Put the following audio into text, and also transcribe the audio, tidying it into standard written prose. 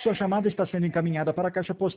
Sua chamada está sendo encaminhada para a caixa postal